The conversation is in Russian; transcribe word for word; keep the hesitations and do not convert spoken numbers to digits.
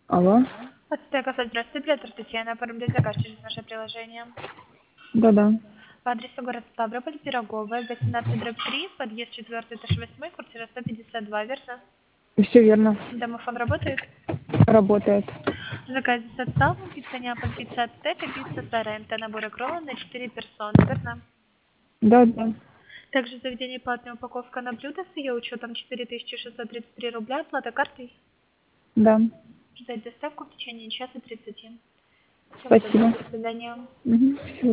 Алло. Ацтека, здравствуйте, оператор Татьяна, оформляет заказ через наше приложение. Да-да. По адресу город Ставрополь, Пироговая, восемнадцать дробь три, подъезд четвертый, этаж восьмой, квартира сто пятьдесят два, верно? Все верно. Домофон работает? Работает. Заказ составом, пицца Неаполь, пицца Ацтека, пицца Соренто, набор икрова на четыре персоны, верно? Да-да. Также заведение платная упаковка на блюдо с ее учетом четыре тысячи шестьсот тридцать три рубля, оплата картой. Да. Ждать доставку в течение часа тридцати. Всего доброго, Спасибо. до свидания. Мгм. Всего